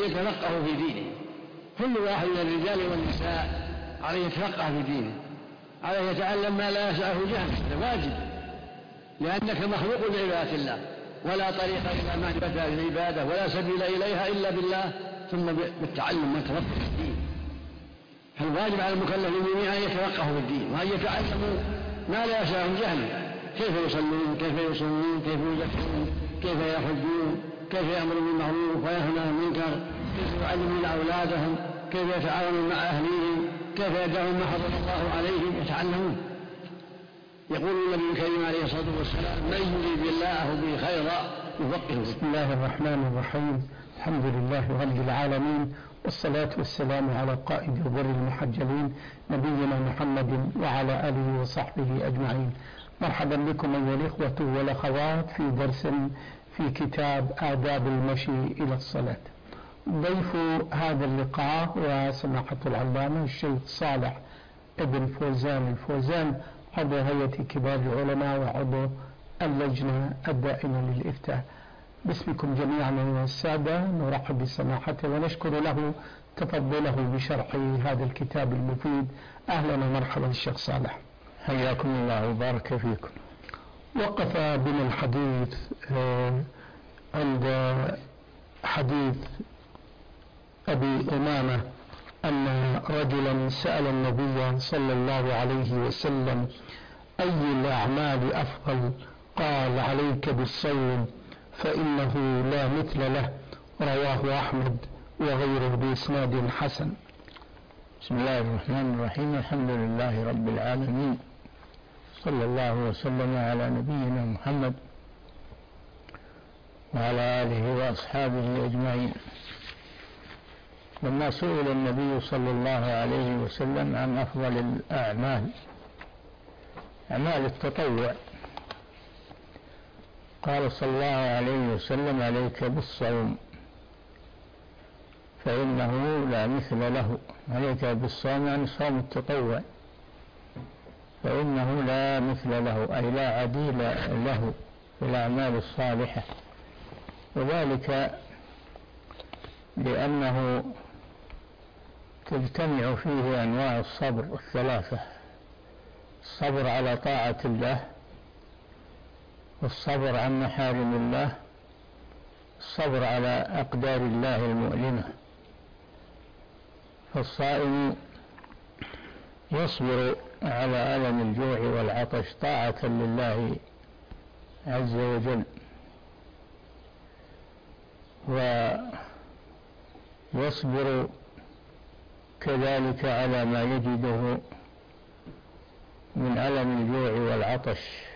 يتفقهوا في دينه. كل واحد من الرجال والنساء عليه يتفقه في دينه، عليه يتعلم ما لا يسعه جهله، هذا واجب، لأنك مخلوق لعبادة الله، ولا طريق إلى معرفة العبادة ولا سبيل إليها إلا بالله ثم بالتعلم والتفقه في الدين. فالواجب على المكلف جميعا أن يتفقهوا في الدين وأن يتعلموا ما لا يسعهم جهله، كيف يصلون، كيف يصومون، كيف يزكون، كيف يحجون، كيف يأمرون بالمعروف وينهون عن المنكر، كيف يعلمون أولادهم، كيف يتعاونون مع أهليهم، كيف يدعون ما حرم الله عليهم، يتعلمون. يقول النبي الكريم عليه الصلاة والسلام: من يريد الله به خيرا يفقهه. بسم الله الرحمن الرحيم. الحمد لله رب العالمين، والصلاة والسلام على قائد الغر المحجلين نبينا محمد وعلى آله وصحبه أجمعين. مرحبا بكم أيها الإخوة والأخوات في درس في كتاب آداب المشي إلى الصلاة. ضيف هذا اللقاء وسماحة العلامة الشيخ صالح ابن فوزان الفوزان، عضو هيئة كبار العلماء وعضو اللجنة الدائمة للإفتاء. باسمكم جميعا أيها السادة نرحب بسماحته ونشكر له تفضله بشرح هذا الكتاب المفيد. أهلا ومرحبا الشيخ صالح، حياكم الله وبارك فيكم. وقف بنا الحديث عند حديث أبي أمامة أن رجلا سأل النبي صلى الله عليه وسلم: أي الأعمال أفضل؟ قال: عليك بالصوم فإنه لا مثل له. رواه أحمد وغيره بإسناد حسن. بسم الله الرحمن الرحيم. الحمد لله رب العالمين، صلى الله وسلم على نبينا محمد وعلى آله وأصحابه أجمعين. لما سئل النبي صلى الله عليه وسلم عن أفضل الأعمال، أعمال التطوع، قال صلى الله عليه وسلم: عليك بالصوم فإنه لا مثل له. عليك بالصوم يعني صوم التطوع، فإنه لا مثل له، أي لا عديل له في الأعمال الصالحة، وذلك لأنه تجتمع فيه أنواع الصبر الثلاثة: الصبر على طاعة الله، والصبر عن محارم الله، الصبر على أقدار الله المؤلمة. فالصائم يصبر على ألم الجوع والعطش طاعة لله عز وجل، ويصبر كذلك على ما يجده من ألم الجوع والعطش،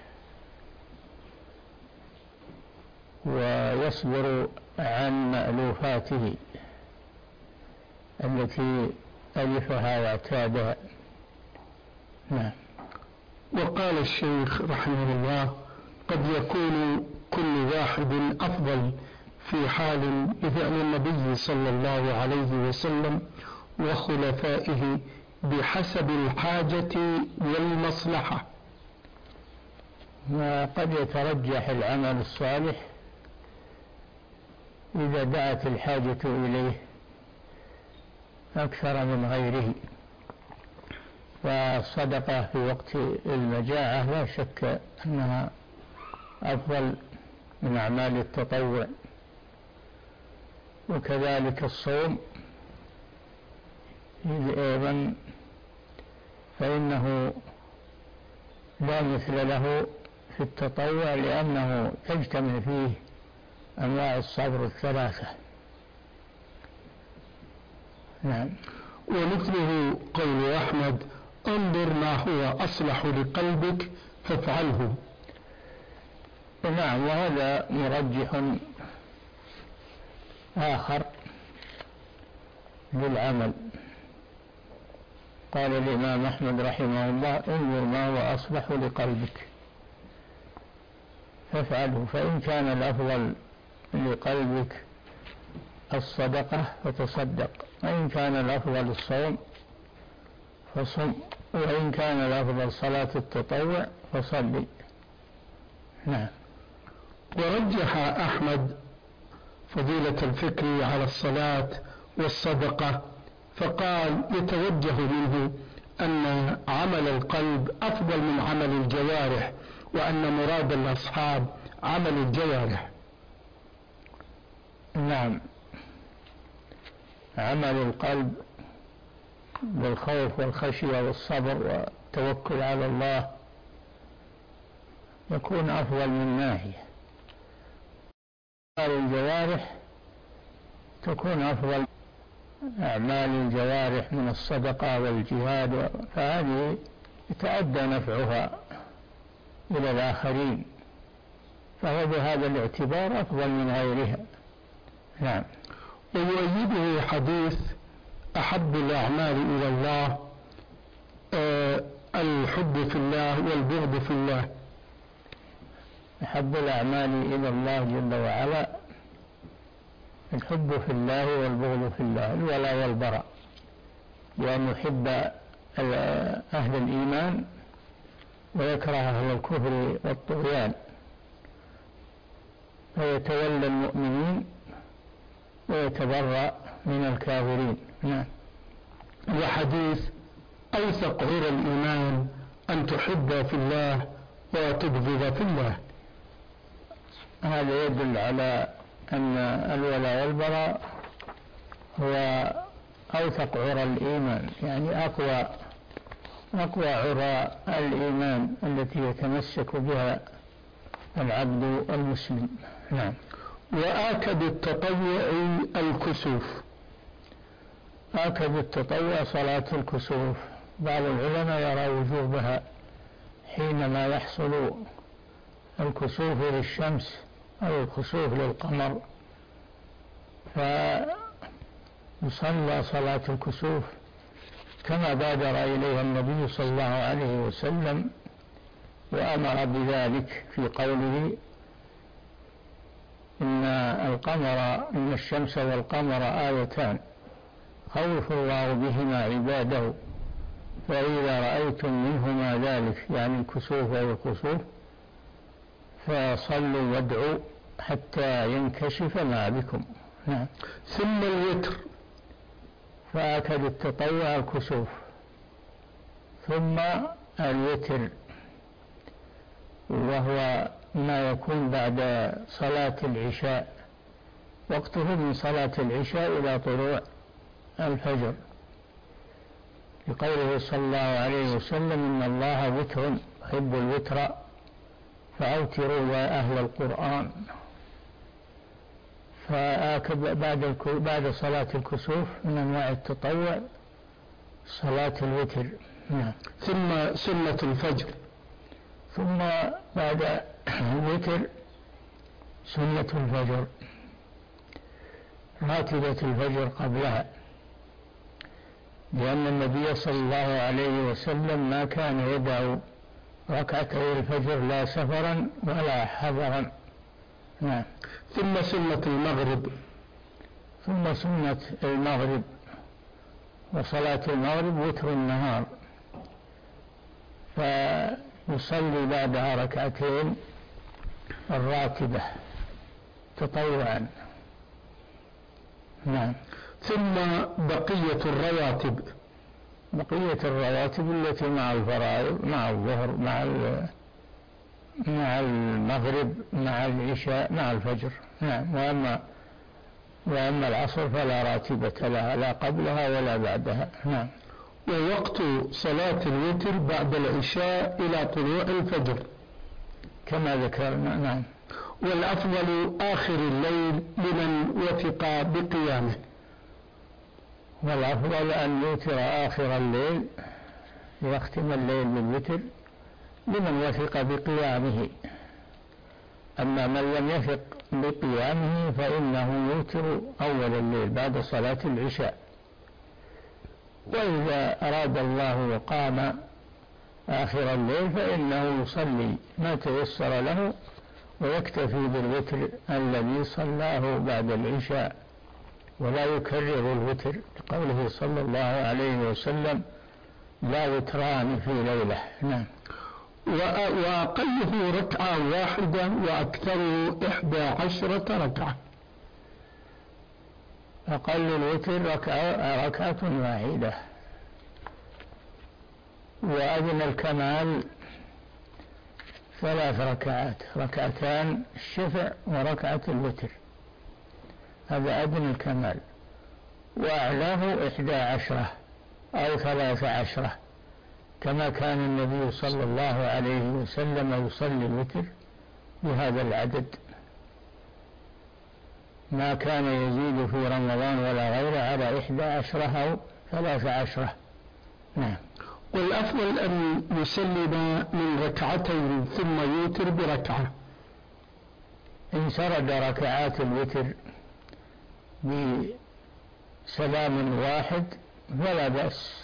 ويصبر عن مألوفاته التي ألفها واعتادها. نعم. وقال الشيخ رحمه الله: قد يكون كل واحد أفضل في حال بفعل النبي صلى الله عليه وسلم وخلفائه بحسب الحاجة والمصلحة. وقد يترجح العمل الصالح إذا دعت الحاجة إليه أكثر من غيره. والصدقة في وقت المجاعة لا شك أنها أفضل من أعمال التطوع، وكذلك الصوم أيضا فإنه لا مثل له في التطوع، لأنه تجتمع فيه أنواع الصبر الثلاثة. نعم. ومثله قول أحمد: انظر ما هو أصلح لقلبك فافعله. نعم، وهذا مرجح آخر للعمل. قال الإمام أحمد رحمه الله: انظر ما هو أصلح لقلبك فافعله، فإن كان الأفضل لقلبك الصدقة فتصدق، وإن كان الأفضل الصوم فصم، وإن كان الأفضل صلاة التطوع فصلي. نعم. ورجح أحمد فضيلة الفكر على الصلاة والصدقة، فقال يتوجه منه أن عمل القلب أفضل من عمل الجوارح، وأن مراد الأصحاب عمل الجوارح. نعم، عمل القلب بالخوف والخشية والصبر والتوكل على الله يكون أفضل من ناحية، أعمال الجوارح تكون أفضل. أعمال الجوارح من الصدقة والجهاد فهذه يتأدى نفعها إلى الآخرين، فهو بهذا الاعتبار أفضل من غيرها. نعم. ويؤيده حديث أحب الأعمال إلى الله الحب في الله والبغض في الله. أحب الأعمال إلى الله جل وعلا الحب في الله والبغض في الله، الولاء والبراء، وأن يحب أهل الإيمان ويكره أهل الكفر والطغيان، فيتولى المؤمنين ويتبرأ من الكافرين. نعم. وحديث أوثق عرى الإيمان أن تحب في الله وتبغض في الله. هذا يدل على أن الولاء والبراء هو أوثق عرى الإيمان، يعني أقوى عرى الإيمان التي يتمسك بها العبد المسلم. نعم. وآكد التطوع الكسوف. آكد التطوع صلاة الكسوف، بعض العلماء يرى وجوبها حينما يحصل الكسوف للشمس أو الكسوف للقمر، فيصلى صلاة الكسوف كما بادر إليها النبي صلى الله عليه وسلم وأمر بذلك في قوله إن الشمس والقمر آيتان خوف الله بهما عباده، فإذا رأيتم منهما ذلك يعني الكسوف والخسوف فصلوا وادعوا حتى ينكشف ما بكم. نعم. ثم الوتر، فأكد التطوع الكسوف، ثم الوتر وهو ما يكون بعد صلاة العشاء، وقته من صلاة العشاء إلى طلوع الفجر، لقوله صلى الله عليه وسلم إن الله وتر يحب الوتر فأوتروا يا أهل القرآن. فآكد بعد صلاة الكسوف من أنواع التطوع صلاة الوتر. نعم. ثم سنة الفجر، ثم بعد الوتر سنة الفجر، راتبة الفجر قبلها، لأن النبي صلى الله عليه وسلم ما كان يدع ركعتي الفجر لا سفرا ولا حضرا. نعم. ثم سنة المغرب، ثم سنة المغرب، وصلاة المغرب وتر النهار، فيصلي بعدها ركعتين الراتبة تطوعا. نعم. ثم بقية الرواتب، بقية الرواتب التي مع الفرائض، مع الظهر، مع المغرب، مع العشاء، مع الفجر. نعم. وأما العصر فلا راتبة لها، لا قبلها ولا بعدها. نعم. ووقت صلاة الوتر بعد العشاء إلى طلوع الفجر كما ذكرنا. نعم. والأفضل آخر الليل لمن وثق بقيامه. والأفضل أن يوتر آخر الليل، يختم الليل بالوتر لمن وثق بقيامه. أما من لم يثق بقيامه فإنه يوتر أول الليل بعد صلاة العشاء، وإذا أراد الله وقام آخر الليل فإنه يصلي ما تيسر له ويكتفي بالوتر الذي صلاه بعد العشاء، ولا يكرر الوتر، لقوله صلى الله عليه وسلم لا وتران في ليلة. نعم. وأقله ركعة واحدة وأكثره 11 ركعة. أقل الوتر ركعة واحدة، وأدنى الكمال 3 ركعات، ركعتان الشفع وركعة الوتر، هذا أدنى الكمال. وأعلاه 11 أو 13، كما كان النبي صلى الله عليه وسلم يصلي الوتر بهذا العدد، ما كان يزيد في رمضان ولا غيره على 11 أو 13. نعم. والأفضل أن يسلم من ركعتين ثم يوتر بركعة. إن سرد ركعات الوتر بسلام واحد فلا بأس،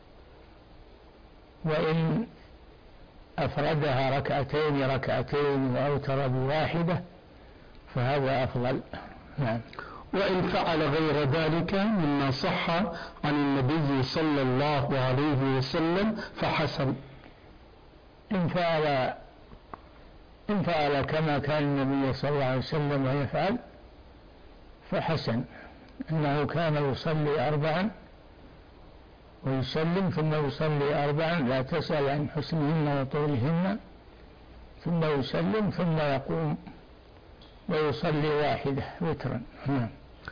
وإن أفردها ركعتين وأوتر بواحدة فهذا أفضل. نعم. وإن فعل غير ذلك مما صح عن النبي صلى الله عليه وسلم فحسن. إن فعل كما كان النبي صلى الله عليه وسلم يفعل فحسن، إنه كان يصلي 4 ويسلم ثم يصلي 4، لا تسأل عن حسنهن وطولهن، ثم يسلم ثم يقوم ويصلي 1 وترا. نعم.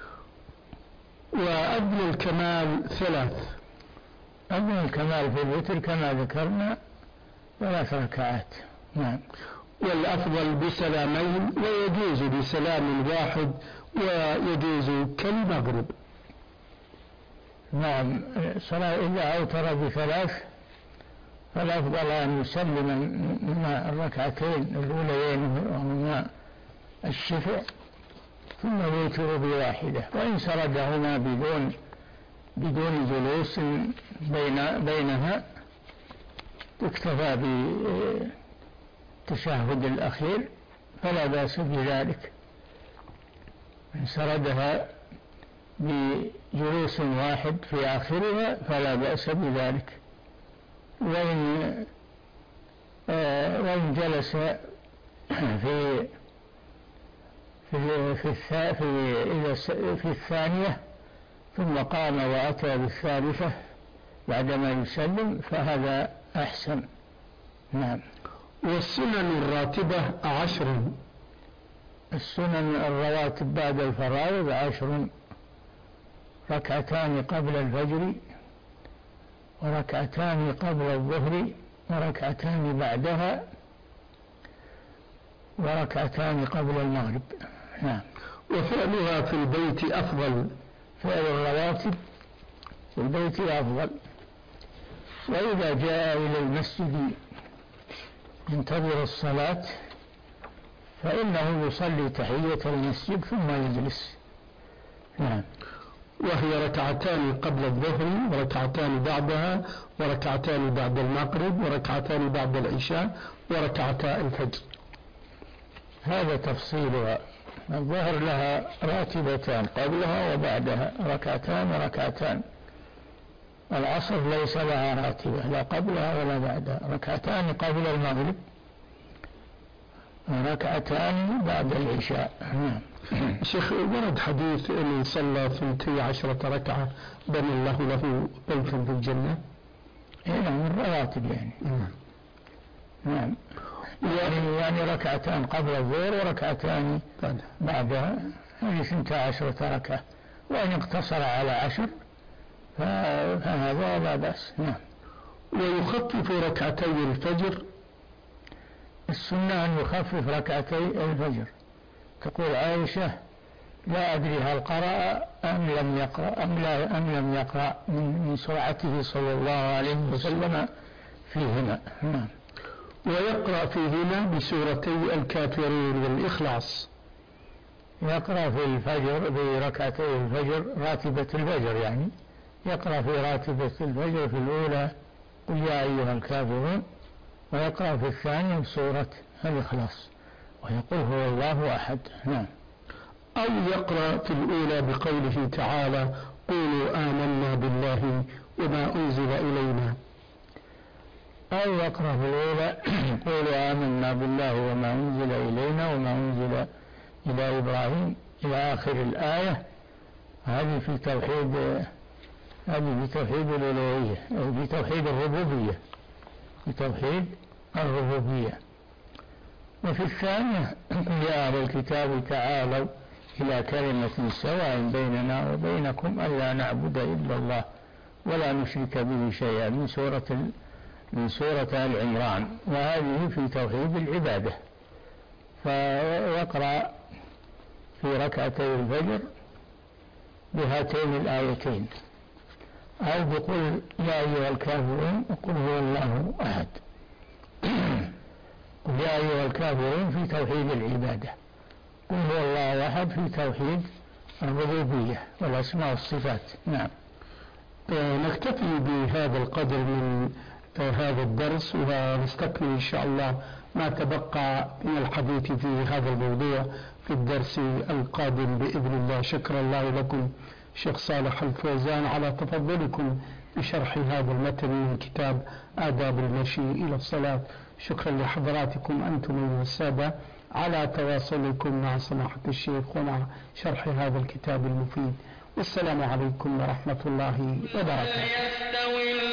وأدنى الكمال 3. أدنى الكمال في الوتر كما ذكرنا 3 ركعات. نعم. والأفضل بسلامين، ويجوز بسلام واحد، ويجوز كالمغرب. نعم. إذا أوتر ب3 فالأفضل أن يسلم من الركعتين الأوليين وهما الشفع ثم يوتر ب1، وإن سردهما بدون جلوس بينها اكتفى بالتشهد الأخير فلا بأس بذلك. إن سردها بجلوس واحد في آخرها فلا بأس بذلك، وإن جلس في الثانية ثم قام وأتى بالثالثة بعدما يسلم فهذا أحسن. نعم. والسنن الراتبة 10. السنن الرواتب بعد الفرائض 10: 2 قبل الفجر، 2 قبل الظهر، 2 بعدها، 2 قبل المغرب. نعم. وفعلها في البيت أفضل. فعل الرواتب في البيت أفضل. وإذا جاء إلى المسجد ينتظر الصلاة فإنه يصلي تحية المسجد ثم يجلس. نعم. وهي 2 قبل الظهر، 2 بعدها، 2 بعد المغرب، 2 بعد العشاء، 2 الفجر. هذا تفصيلها. الظهر لها راتبتان قبلها وبعدها، 2 العصر ليس لها راتبة لا قبلها ولا بعدها، 2 قبل المغرب، 2 بعد العشاء. شيخ، ورد حديث أن صلى 12 ركعة بنى الله له بيتا في الجنة. نعم. الرواتب يعني. نعم. يعني 2 قبل الظهر و2 بعدها، هذه 12 ركعة. وإن اقتصر على 10 فهذا لا بأس. نعم. ويخفف 2 الفجر. السنة أن يخفف 2 الفجر. تقول عائشة: لا أدري هل قرأ أم لم يقرأ من سرعته صلى الله عليه وسلم فيهما. نعم. ويقرأ فيهما بسورتي الكافرون والإخلاص. يقرأ في الفجر بركعتي الفجر، راتبة الفجر يعني، يقرأ في راتبة الفجر في الأولى قل يا أيها الكافرون، ويقرأ في الثانية بسورة الإخلاص، ويقول هو الله أحد. نعم. أو يقرأ في الأولى بقوله تعالى: قولوا آمنا بالله وما أنزل إلينا. أو يقرأ في الأولى قولوا آمنا بالله وما أنزل إلينا وما أنزل إلى إبراهيم إلى آخر الآية، هذه في توحيد الألوهية، أو في توحيد الربوبية، في توحيد الربوبية. وفي الثانية يا أهل الكتاب تعالوا إلى كلمة سواء بيننا وبينكم ألا نعبد إلا الله ولا نشرك به شيئا، من سورة آل عمران. وهذه في توحيد العبادة. فيقرأ في ركعتي الفجر بهاتين الآيتين، أو بقول يا أيها الكافرون وقل هو الله أحد. قل يا أيها الكافرون في توحيد العبادة، قل هو الله أحد في توحيد الربوبية والأسماء والصفات. نعم. نكتفي بهذا القدر من هذا الدرس، ونستكمل إن شاء الله ما تبقى من الحديث في هذا الموضوع في الدرس القادم بإذن الله. شكرا الله لكم شيخ صالح الفوزان على تفضلكم بشرح هذا المتن من كتاب آداب المشي إلى الصلاة. شكرا لحضراتكم أنتم أيها السادة على تواصلكم مع سماحة الشيخ ومع شرح هذا الكتاب المفيد. والسلام عليكم ورحمة الله وبركاته.